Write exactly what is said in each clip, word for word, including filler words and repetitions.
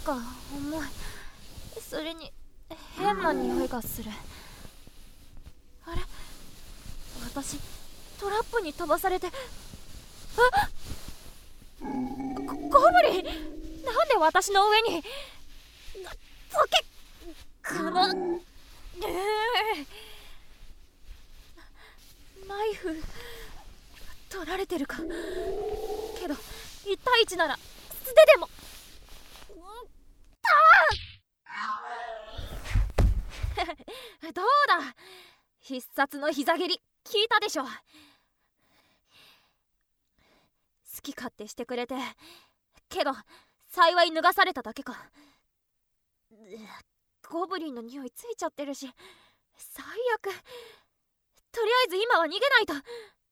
か重い。それに変な匂いがする。あれ、私トラップに飛ばされて、あゴゴブリン、なんで私の上に。ボケこのナイフ取られてるか。けどいち対いちなら素手でも。どうだ、必殺の膝蹴り効いたでしょ。好き勝手してくれて、けど幸い脱がされただけか。ゴブリンの匂いついちゃってるし、最悪。とりあえず今は逃げないと。よ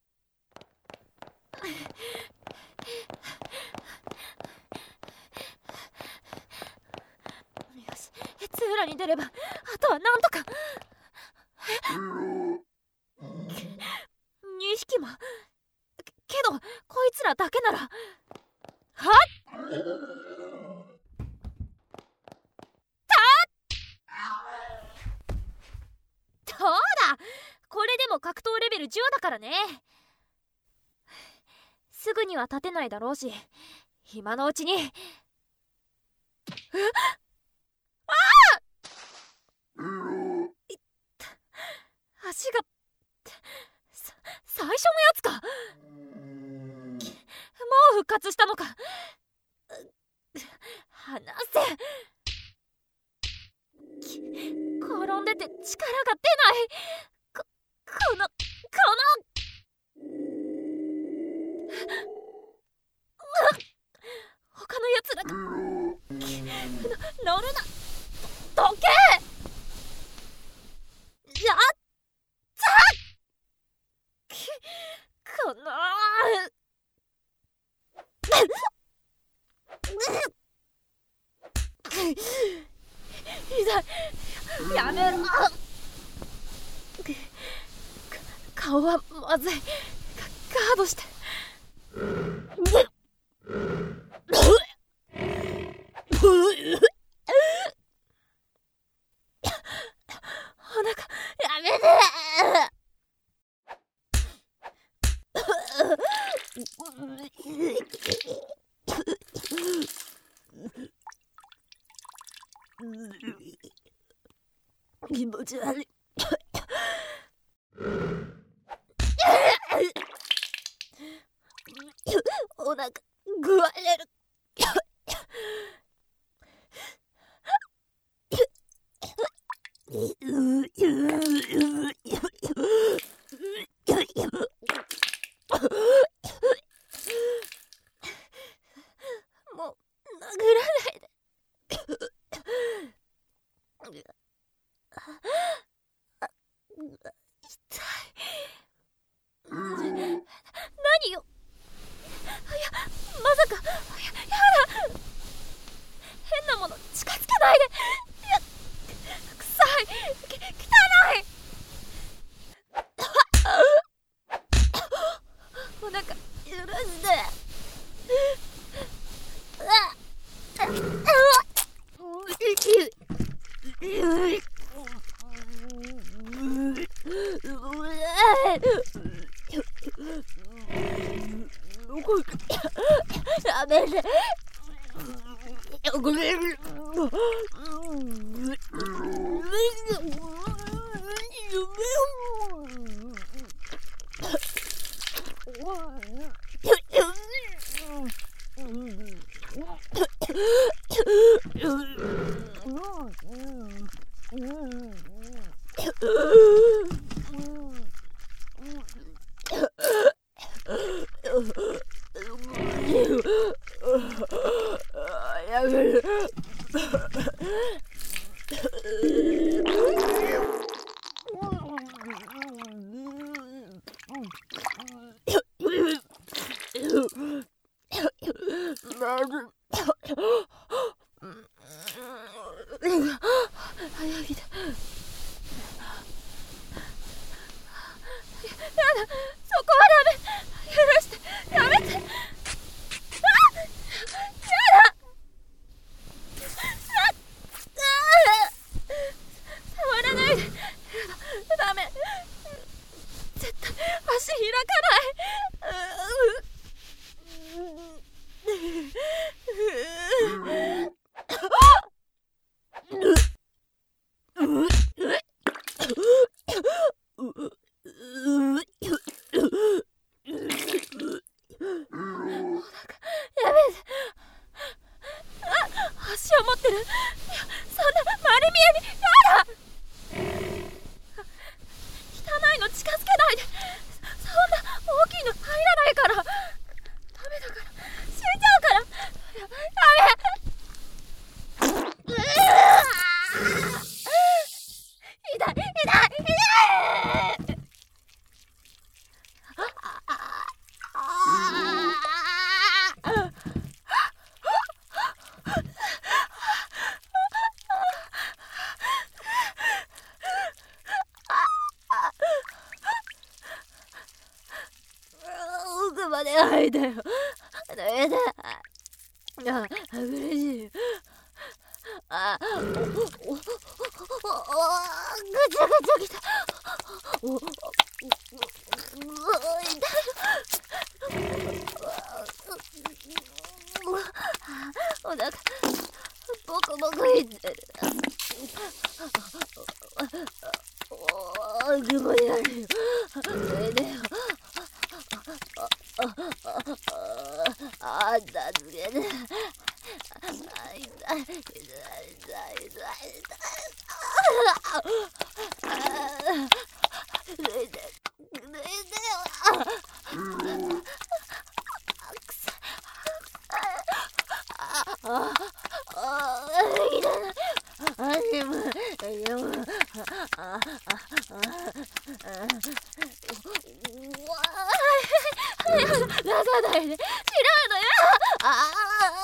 し、通路に出ればあとはなんとか。にひきも。けどこいつらだけなら。はっどうだ、これでも格闘レベルじゅうだからね。すぐには立てないだろうし、今のうちに。えっ、ああ、いった足が。さ最初のやつか。もう復活したのか。離せ。転んでて力が出ない。こ、この、この他のやつらが乗るな。どけ。やったこの痛い、やめろ。顔はまずい。ガードして。お腹やめて。気持ち悪い。お腹具合れる。もう殴らないで。痛い。何よ。いや、まさか。や、やだ。変なもの近づけないで。いや、臭い。き、汚い。お腹許して。やめて。やめる。早起きだ。やだ、そこはダメ。許して、やめて。あっ、やだ。 お願いだよ。ダメだ。あ、苦しい。あ、お、お、お、お、お、ぐちゃぐちゃきた。お、お、痛い。お腹ボコボコいってる。おー、気持ち悪いよ。それでよ。あんたつけて。痛い痛い痛い痛い痛い痛い。抜いて抜いてよ。くさあああいらない。あでもでもああ出さないで。違うのよ。あ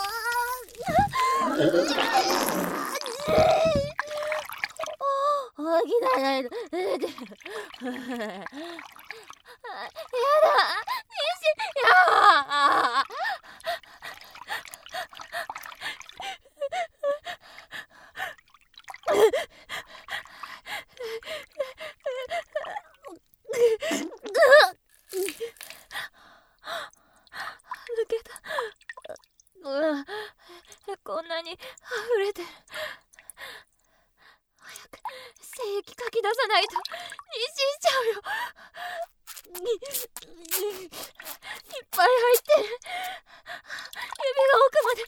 あ大きなないの。やだ。やだ。抜けた。うわ、こんなに溢れてる。早く精液かき出さないと妊娠しちゃうよ。いっぱい入ってる。指が奥まで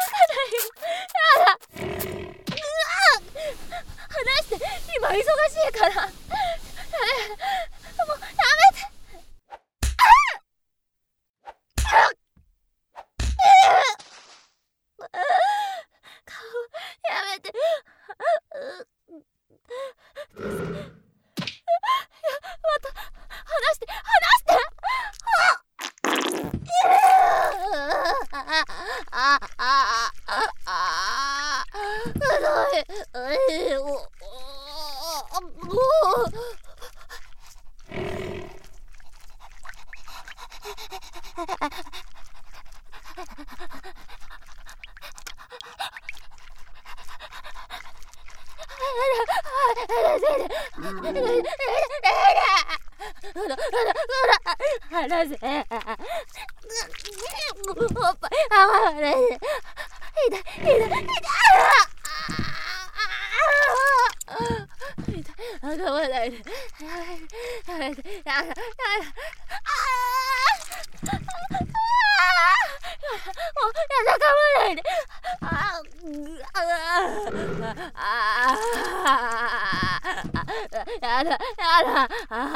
届かないよ。やだ。うわ、離して。今忙しいから。もうやめて。顔やめて。また離して離して。あああああひどい。えおお離せ。おっぱい離せ。痛い痛い痛い。痛い。あがまないで。やめて。やだ。やだ。もうやだ、かまないで。ああやだやだ。あ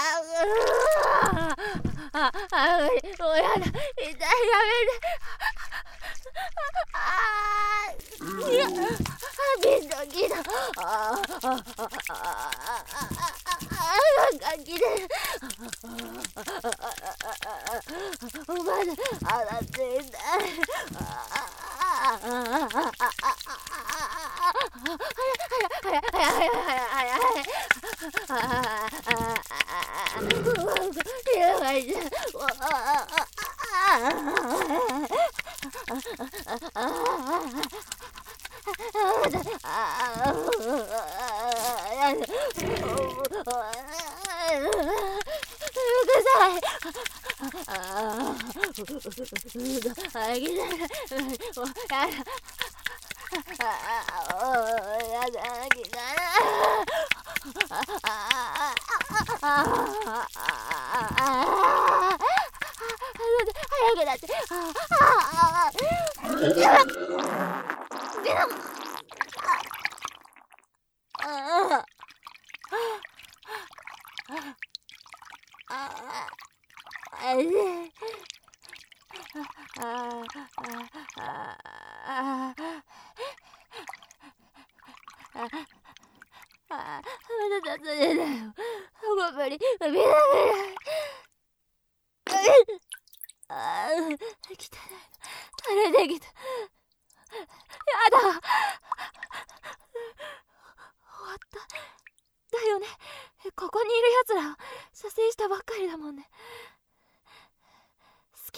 ああもうやだ。痛い。やめて。ああいやビンドキだ。ああああがきでおまだ洗っていたい。早い早い早い早い早い。やばいじゃん。早くなって。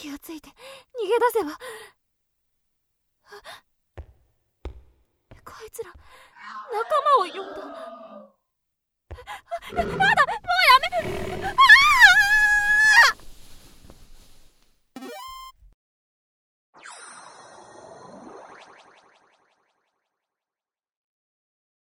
気がついて逃げ出せば。こいつら仲間を呼んだ。やだ、も